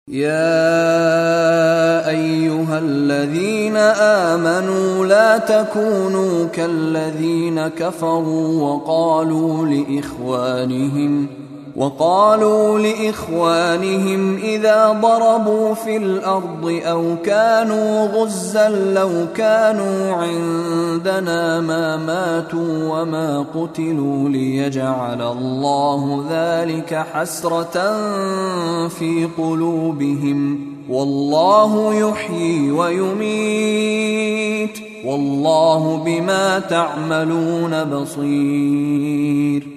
يا أيها الذين آمنوا لا تكونوا كالذين كفروا وقالوا لإخوانهم إذا ضربوا في الأرض أو كانوا غزا لو كانوا عندنا ما ماتوا وما قتلوا ليجعل الله ذلك حسرة في قلوبهم والله يحيي ويميت والله بما تعملون بصير.